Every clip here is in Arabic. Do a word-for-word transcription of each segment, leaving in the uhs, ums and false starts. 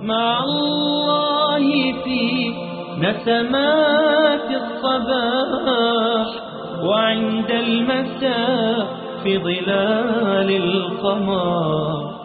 مع الله في نسمات الصباح وعند المساء في ظلال القمر.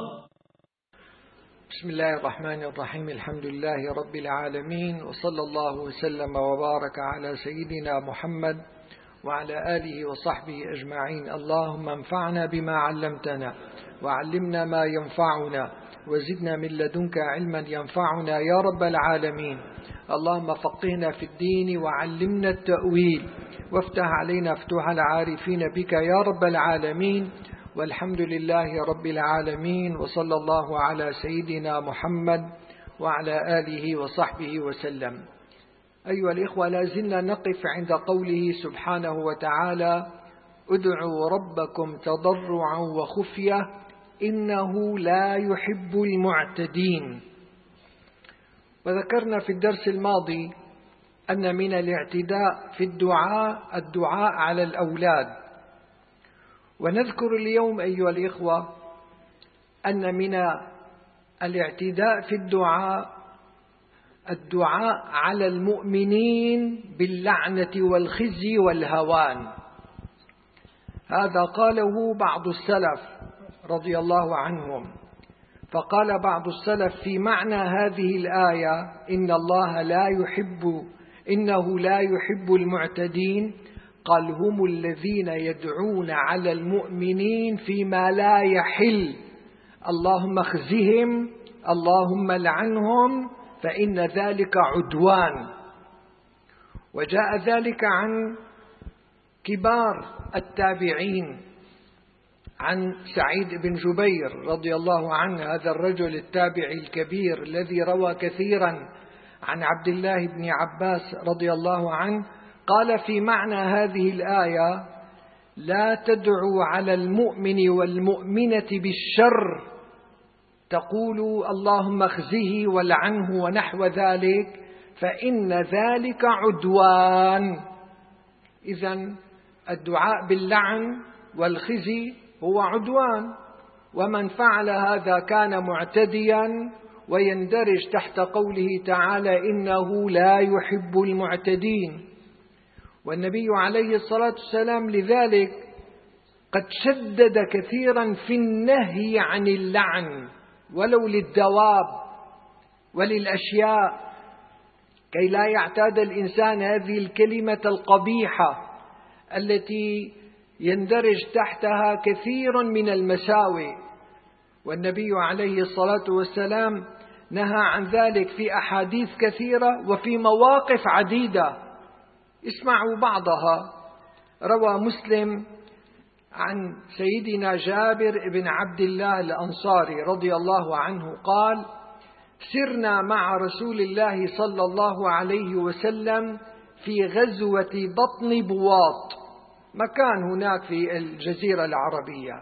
بسم الله الرحمن الرحيم. الحمد لله رب العالمين، وصلى الله وسلم وبارك على سيدنا محمد وعلى آله وصحبه أجمعين. اللهم انفعنا بما علمتنا وعلمنا ما ينفعنا وزدنا من لدنك علما ينفعنا يا رب العالمين. اللهم فقهنا في الدين وعلمنا التأويل وافتح علينا فتوح العارفين بك يا رب العالمين. والحمد لله رب العالمين، وصلى الله على سيدنا محمد وعلى آله وصحبه وسلم. أيها الإخوة، لازلنا نقف عند قوله سبحانه وتعالى: ادعوا ربكم تضرعا وخفية إنه لا يحب المعتدين. وذكرنا في الدرس الماضي أن من الاعتداء في الدعاء الدعاء على الأولاد، ونذكر اليوم أيها الإخوة أن من الاعتداء في الدعاء الدعاء على المؤمنين باللعنة والخزي والهوان. هذا قاله بعض السلف رضي الله عنهم. فقال بعض السلف في معنى هذه الآية: إن الله لا يحب إنه لا يحب المعتدين، قال: هم الذين يدعون على المؤمنين فيما لا يحل، اللهم اخزهم اللهم لعنهم فإن ذلك عدوان. وجاء ذلك عن كبار التابعين، عن سعيد بن جبير رضي الله عنه، هذا الرجل التابعي الكبير الذي روى كثيرا عن عبد الله بن عباس رضي الله عنه، قال في معنى هذه الآية: لا تدعوا على المؤمن والمؤمنة بالشر تقول اللهم اخزه ولعنه ونحو ذلك فإن ذلك عدوان. إذن الدعاء باللعن والخزي هو عدوان، ومن فعل هذا كان معتديا ويندرج تحت قوله تعالى: إنه لا يحب المعتدين. والنبي عليه الصلاة والسلام لذلك قد شدد كثيرا في النهي عن اللعن ولو للدواب وللأشياء، كي لا يعتاد الإنسان هذه الكلمة القبيحة التي يندرج تحتها كثير من المساوئ. والنبي عليه الصلاة والسلام نهى عن ذلك في أحاديث كثيرة وفي مواقف عديدة. اسمعوا بعضها. روى مسلم عن سيدنا جابر بن عبد الله الأنصاري رضي الله عنه قال: سرنا مع رسول الله صلى الله عليه وسلم في غزوة بطن بواط، مكان هناك في الجزيرة العربية.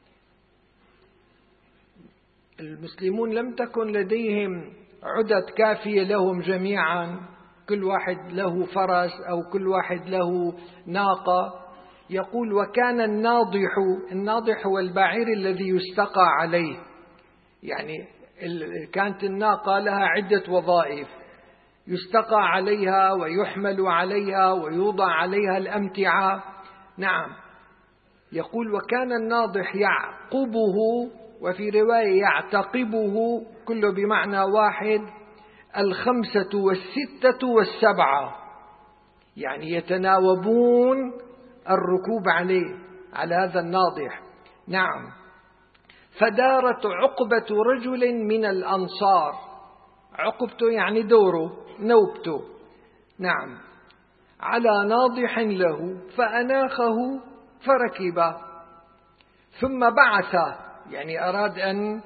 المسلمون لم تكن لديهم عدد كافية لهم جميعا، كل واحد له فرس أو كل واحد له ناقة. يقول: وكان الناضح، الناضح هو البعير الذي يستقى عليه، يعني كانت الناقة لها عدة وظائف، يستقى عليها ويحمل عليها ويوضع عليها الأمتعة. نعم. يقول: وكان الناضح يعقبه، وفي رواية يعتقبه، كله بمعنى واحد، الخمسة والستة والسبعة، يعني يتناوبون الركوب عليه، على هذا الناضح. نعم. فدارت عقبة رجل من الأنصار، عقبته يعني دوره نوبته، نعم، على ناضح له فأناخه فركب، ثم بعث، يعني أراد أن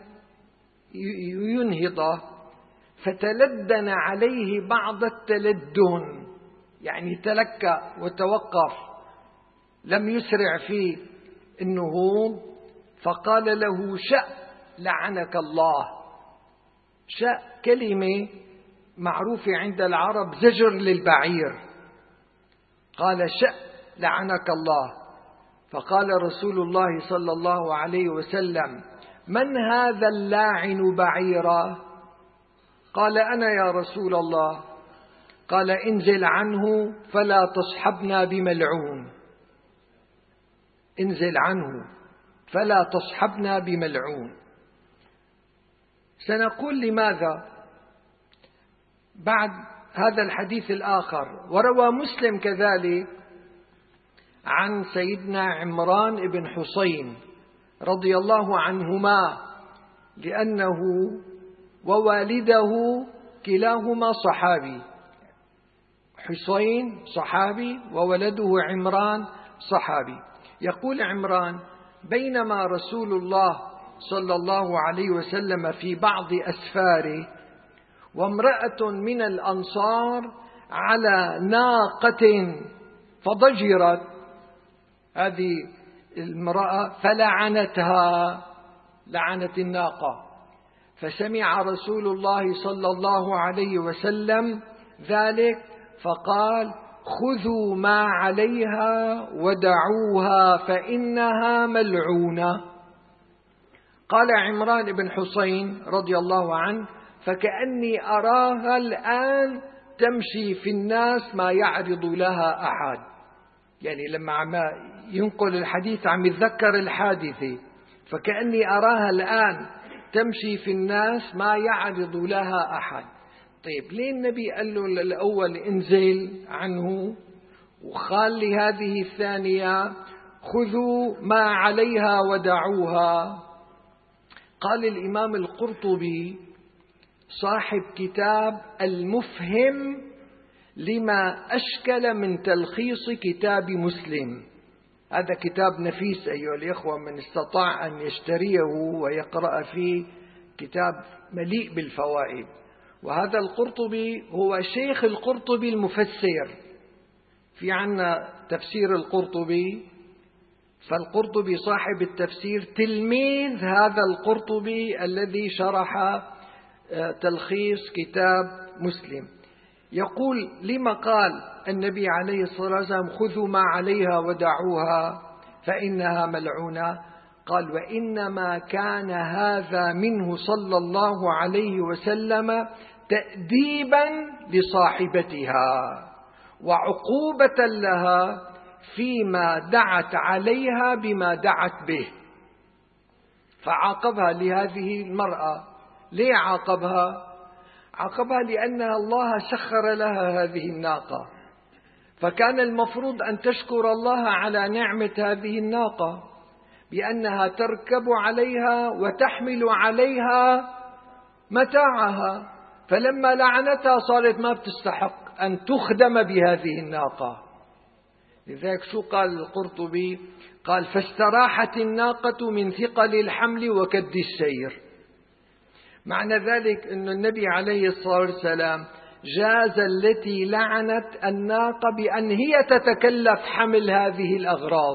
ينهض، فتلدن عليه بعض التلدن، يعني تلكأ وتوقف، لم يسرع في النهوض. فقال له: شأ لعنك الله. شأ كلمة معروفة عند العرب زجر للبعير. قال: شأ لعنك الله. فقال رسول الله صلى الله عليه وسلم: من هذا اللاعن بعيرا؟ قال أنا يا رسول الله. قال انزل عنه فلا تصحبنا بملعون، انزل عنه فلا تصحبنا بملعون. سنقول لماذا بعد هذا الحديث الآخر. وروى مسلم كذلك عن سيدنا عمران بن حسين رضي الله عنهما، لأنه ووالده كلاهما صحابي، حسين صحابي وولده عمران صحابي. يقول عمران: بينما رسول الله صلى الله عليه وسلم في بعض أسفاره وامرأة من الأنصار على ناقة فضجرت هذه المرأة فلعنتها، لعنت الناقة. فسمع رسول الله صلى الله عليه وسلم ذلك فقال: خذوا ما عليها ودعوها فإنها ملعونة. قال عمران بن حسين رضي الله عنه: فكأني أراها الآن تمشي في الناس ما يعرض لها أحد. يعني لما عم ينقل الحديث عم يتذكر الحادثة، فكأني أراها الآن تمشي في الناس ما يعرض لها أحد. طيب ليه النبي قال له الأول انزل عنه وقال لهذه الثانية خذوا ما عليها ودعوها؟ قال الإمام القرطبي صاحب كتاب المفهم لما أشكل من تلخيص كتاب مسلم، هذا كتاب نفيس أيها الإخوة، من استطاع أن يشتريه ويقرأ فيه، كتاب مليء بالفوائد. وهذا القرطبي هو شيخ القرطبي المفسر، في عنا تفسير القرطبي، فالقرطبي صاحب التفسير تلميذ هذا القرطبي الذي شرح تلخيص كتاب مسلم. يقول: لما قال النبي عليه الصلاة والسلام خذوا ما عليها ودعوها فإنها ملعونة؟ قال: وإنما كان هذا منه صلى الله عليه وسلم تأديبا لصاحبتها وعقوبة لها فيما دعت عليها بما دعت به. فعاقبها لهذه المرأة. ليه عاقبها؟ عاقبها لأن الله سخر لها هذه الناقة، فكان المفروض أن تشكر الله على نعمة هذه الناقة بأنها تركب عليها وتحمل عليها متاعها، فلما لعنتها صارت ما بتستحق أن تخدم بهذه الناقة. لذلك شو قال القرطبي؟ قال: فاستراحت الناقة من ثقل الحمل وكد السير. معنى ذلك أن النبي عليه الصلاة والسلام جاز التي لعنت الناقة بأن هي تتكلف حمل هذه الأغراض.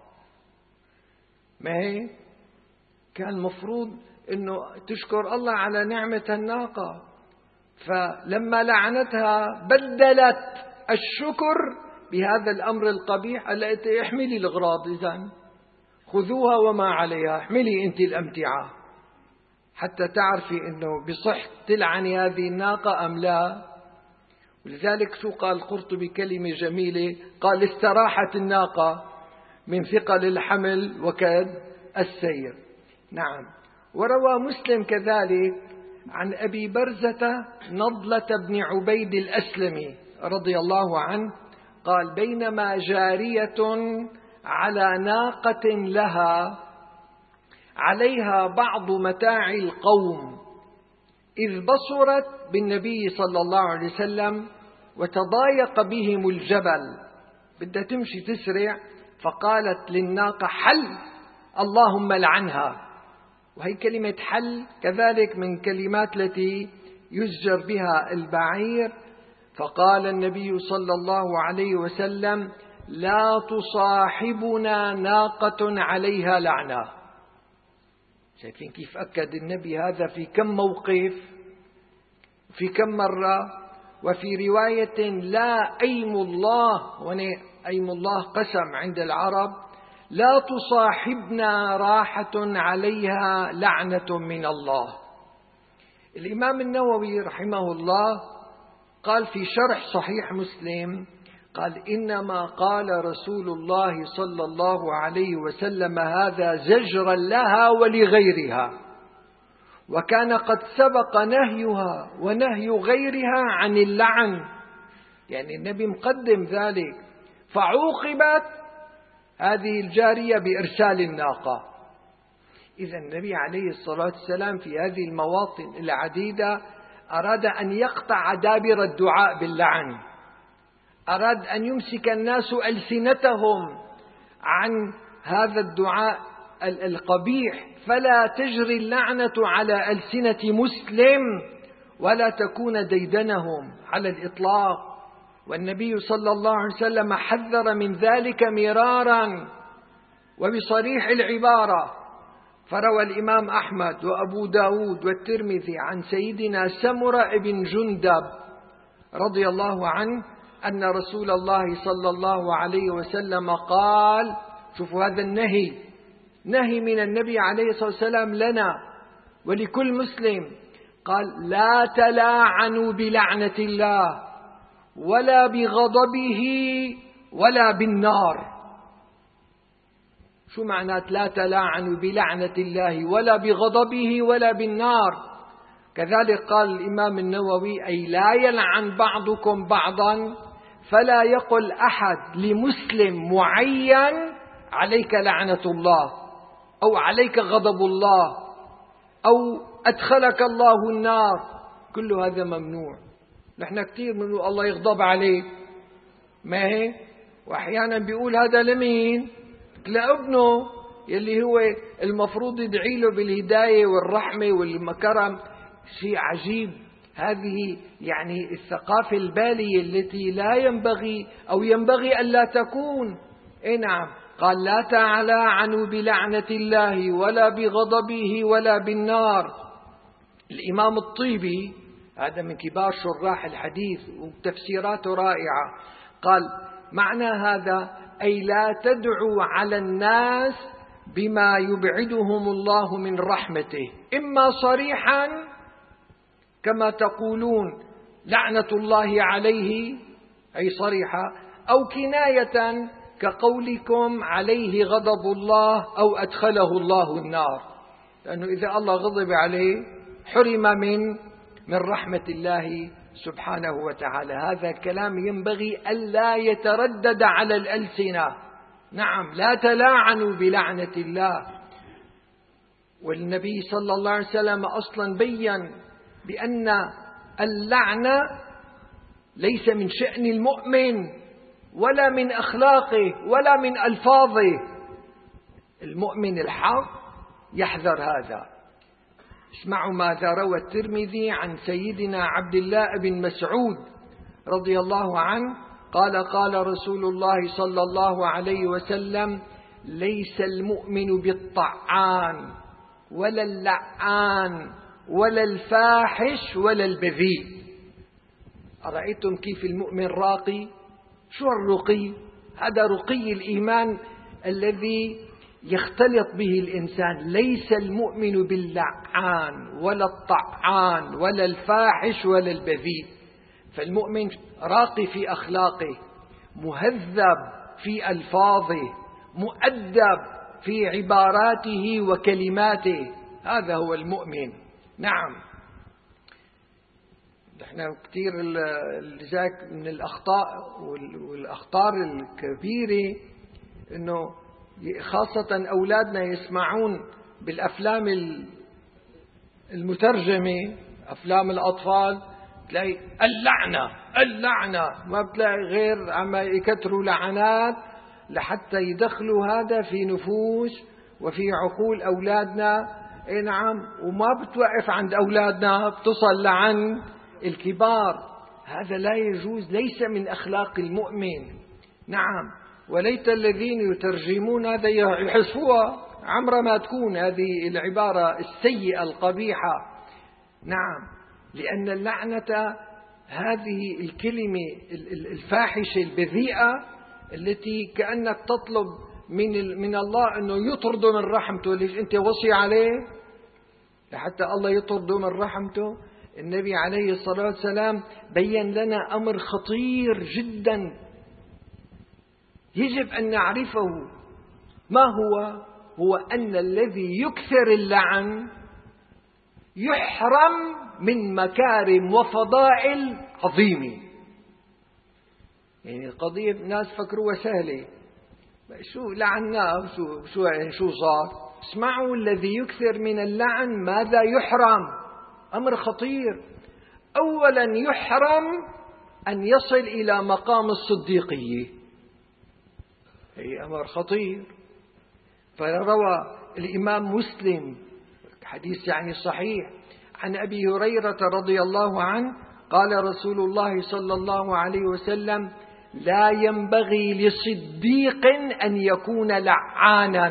ما هي كان مفروض أنه تشكر الله على نعمة الناقة، فلما لعنتها بدلت الشكر بهذا الأمر القبيح. قالت: احملي الأغراض، إذن خذوها وما عليها، احملي أنت الأمتعة، حتى تعرفي أنه بصح تلعني هذه الناقة أم لا. ولذلك شو قال القرطبي كلمة جميلة، قال: استراحت الناقة من ثقل الحمل وكد السير. نعم. وروى مسلم كذلك عن أبي برزة نضلة بن عبيد الأسلمي رضي الله عنه قال: بينما جارية على ناقة لها عليها بعض متاع القوم إذ بصرت بالنبي صلى الله عليه وسلم وتضايق بهم الجبل، بدها تمشي تسرع، فقالت للناقة: حل، اللهم لعنها. وهي كلمة حل كذلك من كلمات التي يزجر بها البعير. فقال النبي صلى الله عليه وسلم: لا تصاحبنا ناقة عليها لعنة. شايفين كيف أكد النبي هذا في كم موقف، في كم مرة. وفي رواية: لا أيم الله، أيم الله قسم عند العرب، لا تصاحبنا راحة عليها لعنة من الله. الإمام النووي رحمه الله قال في شرح صحيح مسلم، قال إنما قال رسول الله صلى الله عليه وسلم هذا زجرا لها ولغيرها، وكان قد سبق نهيها ونهي غيرها عن اللعن. يعني النبي مقدم ذلك، فعوقبت هذه الجارية بإرسال الناقة. إذا النبي عليه الصلاة والسلام في هذه المواطن العديدة أراد أن يقطع دابر الدعاء باللعن، أراد أن يمسك الناس ألسنتهم عن هذا الدعاء القبيح، فلا تجري اللعنة على ألسنة مسلم ولا تكون ديدنهم على الإطلاق. والنبي صلى الله عليه وسلم حذر من ذلك مرارا وبصريح العبارة. فروى الإمام أحمد وأبو داود والترمذي عن سيدنا سمرة بن جندب رضي الله عنه أن رسول الله صلى الله عليه وسلم قال، شوفوا هذا النهي، نهي من النبي عليه الصلاة والسلام لنا ولكل مسلم، قال لا تلاعنوا بلعنة الله ولا بغضبه ولا بالنار. شو معنات لا تلاعنوا بلعنة الله ولا بغضبه ولا بالنار؟ كذلك قال الإمام النووي أي لا يلعن بعضكم بعضا، فلا يقل أحد لمسلم معين عليك لعنة الله أو عليك غضب الله أو أدخلك الله النار، كل هذا ممنوع. نحن كثير بنقول الله يغضب عليك، ما هيك؟ وأحيانا بيقول هذا لمين؟ لابنه يلي هو المفروض يدعي له بالهداية والرحمة والكرم. شيء عجيب، هذه يعني الثقافة البالية التي لا ينبغي أو ينبغي ألا تكون. إيه نعم، قال لا تلاعنوا بلعنة الله ولا بغضبه ولا بالنار. الإمام الطيبي هذا من كبار شراح الحديث وتفسيراته رائعة، قال معنى هذا أي لا تدعوا على الناس بما يبعدهم الله من رحمته، إما صريحا كما تقولون لعنة الله عليه أي صريحة، أو كناية كقولكم عليه غضب الله أو أدخله الله النار، لأنه إذا الله غضب عليه حرم من من رحمة الله سبحانه وتعالى. هذا كلام ينبغي ألا يتردد على الألسنة. نعم، لا تلاعنوا بلعنة الله. والنبي صلى الله عليه وسلم أصلا بيّن بأن اللعنة ليس من شأن المؤمن ولا من أخلاقه ولا من ألفاظه. المؤمن الحق يحذر هذا. اسمعوا ماذا روى الترمذي عن سيدنا عبد الله بن مسعود رضي الله عنه قال قال رسول الله صلى الله عليه وسلم ليس المؤمن بالطعان ولا اللعان ولا الفاحش ولا البذيء. أرأيتم كيف المؤمن راقي؟ شو الرقي؟ هذا رقي الإيمان الذي يختلط به الإنسان. ليس المؤمن باللعان ولا الطعان ولا الفاحش ولا البذيء. فالمؤمن راقي في أخلاقه، مهذب في ألفاظه، مؤدب في عباراته وكلماته. هذا هو المؤمن. نعم، نحن كثير اللي جاك من الأخطاء والأخطار الكبيرة إنه خاصة أولادنا يسمعون بالأفلام المترجمة، أفلام الأطفال، تلاقي اللعنة اللعنة، ما بتلاقي غير عم يكتروا لعنات لحتى يدخلوا هذا في نفوس وفي عقول أولادنا. إيه نعم، وما بتوقف عند أولادنا، بتصل لعن الكبار. هذا لا يجوز، ليس من أخلاق المؤمن. نعم، وليت الذين يترجمون هذا يحسوها عمر ما تكون هذه العبارة السيئة القبيحة. نعم، لأن اللعنة هذه الكلمة الفاحشة البذيئة التي كأنك تطلب من من الله أنه يطرده من رحمته. ليش أنت وصي عليه؟ لحتى الله يطرده من رحمته. النبي عليه الصلاة والسلام بين لنا أمر خطير جدا يجب أن نعرفه. ما هو؟ هو أن الذي يكثر اللعن يحرم من مكارم وفضائل عظيمة. يعني القضية الناس فكروها سهلة، شو لعناه شو شو يعني شو صار؟ اسمعوا، الذي يكثر من اللعن ماذا يحرم؟ أمر خطير. أولا يحرم أن يصل إلى مقام الصديقية، هي أمر خطير. فروى الإمام مسلم حديث يعني صحيح عن أبي هريرة رضي الله عنه قال رسول الله صلى الله عليه وسلم: لا ينبغي لصديق أن يكون لعانا.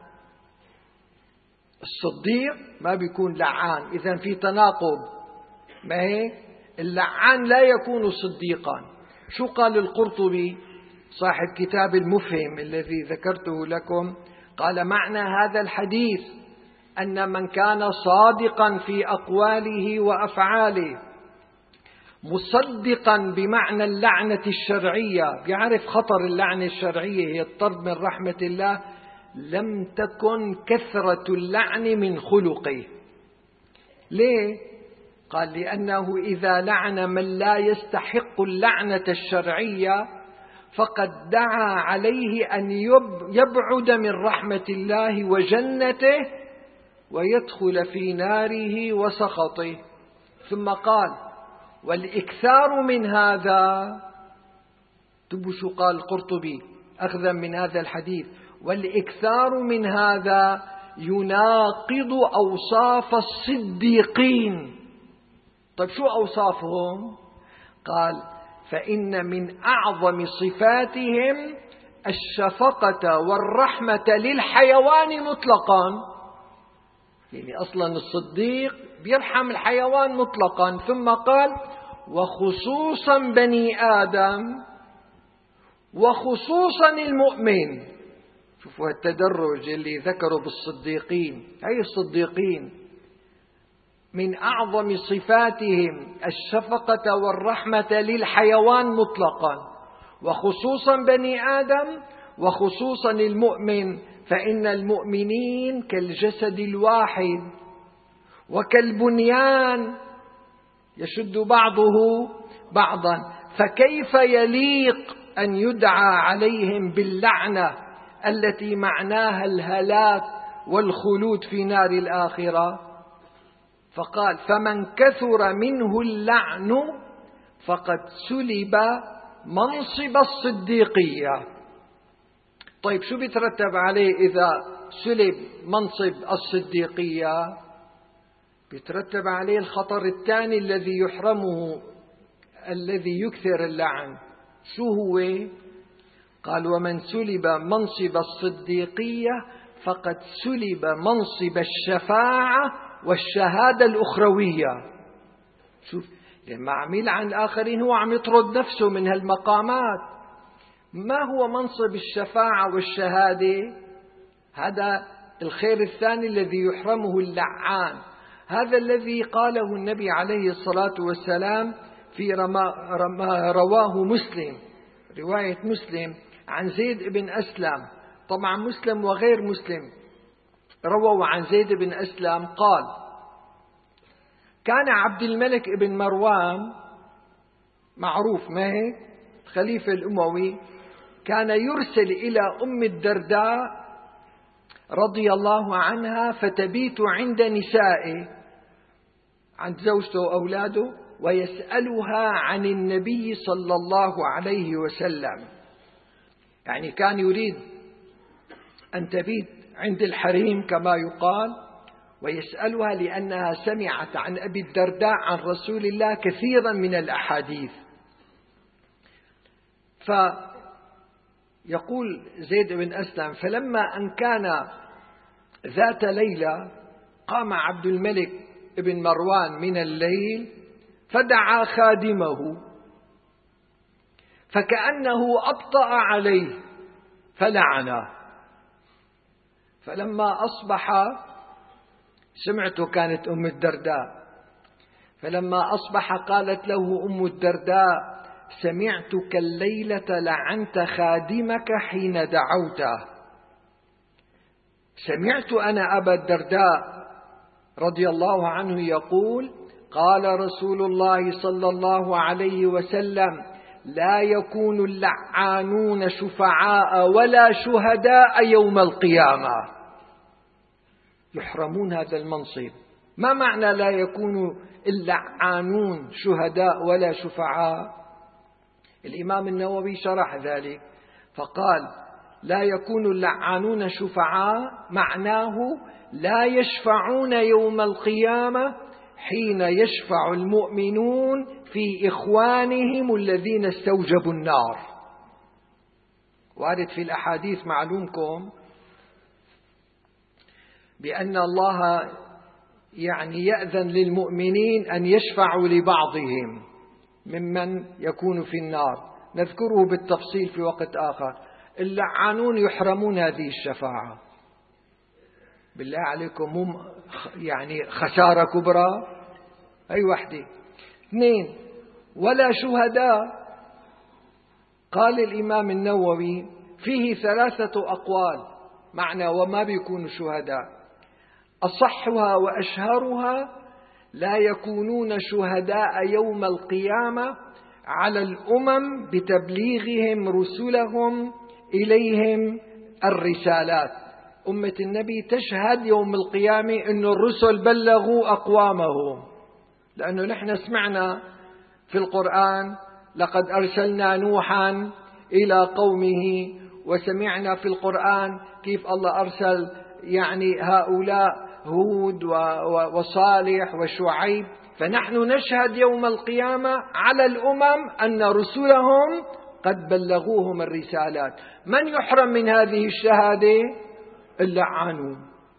الصديق ما بيكون لعان، إذن في تناقض. ما هي اللعان لا يكون صديقا. شو قال القرطبي صاحب كتاب المفهم الذي ذكرته لكم؟ قال: معنى هذا الحديث أن من كان صادقا في أقواله وأفعاله مصدقا بمعنى اللعنة الشرعية، بيعرف خطر اللعنة الشرعية هي الطرد من رحمة الله، لم تكن كثرة اللعن من خلقه. ليه؟ قال: لأنه إذا لعن من لا يستحق اللعنة الشرعية فقد دعا عليه أن يبعد من رحمة الله وجنته ويدخل في ناره وسخطه. ثم قال: والإكثار من هذا، تبوا شو قال القرطبي أخذا من هذا الحديث: والإكثار من هذا يناقض أوصاف الصديقين. طيب شو أوصافهم؟ قال: فإن من أعظم صفاتهم الشفقة والرحمة للحيوان مطلقا. يعني أصلا الصديق بيرحم الحيوان مطلقا. ثم قال: وخصوصا بني آدم وخصوصا المؤمن. شوفوا التدرج اللي ذكروا بالصديقين. هي الصديقين من أعظم صفاتهم الشفقة والرحمة للحيوان مطلقا، وخصوصا بني آدم وخصوصا المؤمن، فإن المؤمنين كالجسد الواحد وكالبنيان يشد بعضه بعضا، فكيف يليق أن يدعى عليهم باللعنة التي معناها الهلاك والخلود في نار الآخرة؟ فقال: فمن كثر منه اللعن فقد سلب منصب الصديقية. طيب شو بيترتب عليه إذا سلب منصب الصديقية؟ بيترتب عليه الخطر الثاني الذي يحرمه الذي يكثر اللعن. شو هو؟ قال: ومن سلب منصب الصديقية فقد سلب منصب الشفاعة والشهادة الأخروية. شوف، لما عم يلعن الآخرين هو عم يطرد نفسه من هالمقامات. ما هو منصب الشفاعة والشهادة؟ هذا الخير الثاني الذي يحرمه اللعان. هذا الذي قاله النبي عليه الصلاة والسلام في رما رما رواه مسلم، رواية مسلم عن زيد بن أسلم. طبعا مسلم وغير مسلم رووا عن زيد بن أسلم قال: كان عبد الملك بن مروان معروف، ما هيك، الخليفة الأموي، كان يرسل إلى أم الدرداء رضي الله عنها فتبيت عند نسائه، عند زوجته وأولاده، ويسألها عن النبي صلى الله عليه وسلم. يعني كان يريد أن تبيت عند الحريم كما يقال، ويسألها لأنها سمعت عن أبي الدرداء عن رسول الله كثيرا من الأحاديث. فيقول زيد بن أسلم: فلما أن كان ذات ليلة قام عبد الملك بن مروان من الليل فدعا خادمه فكأنه أبطأ عليه فلعنه. فلما أصبح سمعته كانت أم الدرداء، فلما أصبح قالت له أم الدرداء: سمعتك الليلة لعنت خادمك حين دعوته. سمعت أنا أبا الدرداء رضي الله عنه يقول: قال رسول الله صلى الله عليه وسلم: لا يكون اللعانون شفعاء ولا شهداء يوم القيامة. يحرمون هذا المنصب. ما معنى لا يكون اللعانون شهداء ولا شفعاء؟ الإمام النووي شرح ذلك فقال: لا يكون اللعانون شفعاء معناه لا يشفعون يوم القيامة حين يشفع المؤمنون في إخوانهم الذين استوجبوا النار. وارد في الأحاديث معلومكم بأن الله يعني يأذن للمؤمنين أن يشفعوا لبعضهم ممن يكون في النار، نذكره بالتفصيل في وقت آخر. اللعانون يحرمون هذه الشفاعة. بالله عليكم هم يعني خسارة كبرى. أي وحدة. اثنين: ولا شهداء. قال الإمام النووي: فيه ثلاثة أقوال معنى وما بيكونوا شهداء. أصحها وأشهرها: لا يكونون شهداء يوم القيامة على الأمم بتبليغهم رسلهم إليهم الرسالات. أمة النبي تشهد يوم القيامة أن الرسل بلغوا أقوامهم، لأنه نحن سمعنا في القرآن: لقد أرسلنا نوحا إلى قومه، وسمعنا في القرآن كيف الله أرسل يعني هؤلاء هود وصالح وشعيب. فنحن نشهد يوم القيامة على الأمم أن رسلهم قد بلغوهم الرسالات. من يحرم من هذه الشهادة؟ اللعانون،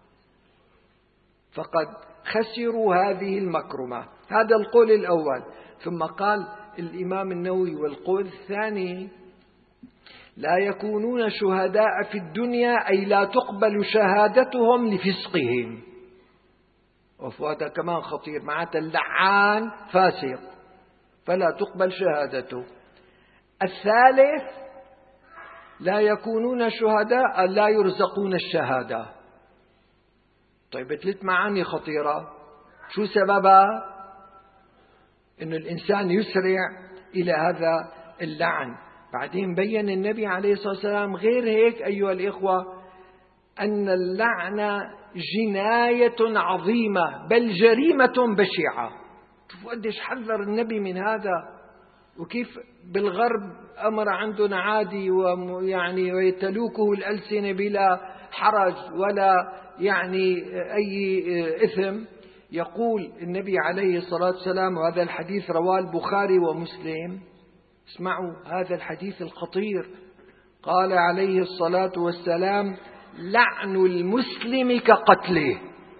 فقد خسروا هذه المكرمة. هذا القول الأول. ثم قال الإمام النووي: والقول الثاني: لا يكونون شهداء في الدنيا أي لا تقبل شهادتهم لفسقهم. وهذا كمان خطير، معناته اللعان فاسق فلا تقبل شهادته. الثالث: لا يكونون شهداء لا يرزقون الشهادة. طيب ثلاث معاني خطيرة. شو سببها؟ إنه الإنسان يسرع إلى هذا اللعن. بعدين بيّن النبي عليه الصلاة والسلام غير هيك أيها الإخوة أن اللعنة جناية عظيمة بل جريمة بشعة. شوفوا قديش حذر النبي من هذا، وكيف بالغرب أمر عندنا عادي ويعني ويتلوكه الألسنة بلا حرج ولا يعني أي إثم. يقول النبي عليه الصلاة والسلام، وهذا الحديث رواه البخاري ومسلم، اسمعوا هذا الحديث الخطير، قال عليه الصلاة والسلام: لعن المسلم كقتله.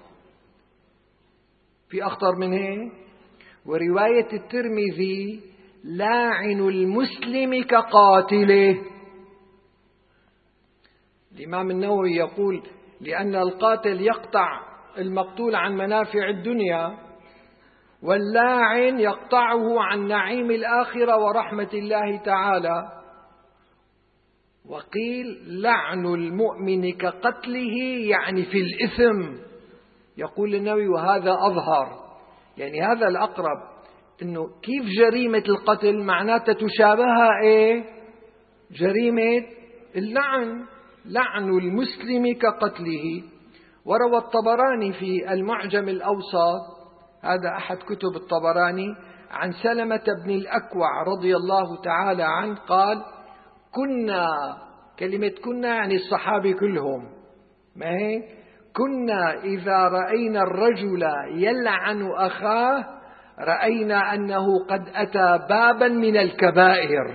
في أخطر من هيك؟ ورواية الترمذي: لاعن المسلم كقاتله. الإمام النووي يقول: لأن القاتل يقطع المقتول عن منافع الدنيا، واللاعن يقطعه عن نعيم الآخرة ورحمة الله تعالى. وقيل: لعن المؤمن كقتله، يعني في الإثم. يقول النووي: وهذا أظهر، يعني هذا الأقرب، إنه كيف جريمة القتل معناتها تشابهها إيه؟ جريمة اللعن. لعن المسلم كقتله. وروى الطبراني في المعجم الأوسط، هذا أحد كتب الطبراني، عن سلمة بن الأكوع رضي الله تعالى عنه قال: كنا، كلمة كنا يعني الصحابة كلهم، ما هيك؟ كنا إذا رأينا الرجل يلعن أخاه رأينا أنه قد أتى بابا من الكبائر.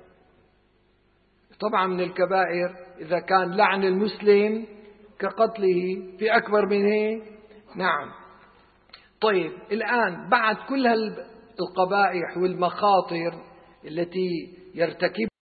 طبعا من الكبائر إذا كان لعن المسلم كقتله، في أكبر من هيك؟ نعم. طيب الآن بعد كل هالقبائح والمخاطر التي يرتكبها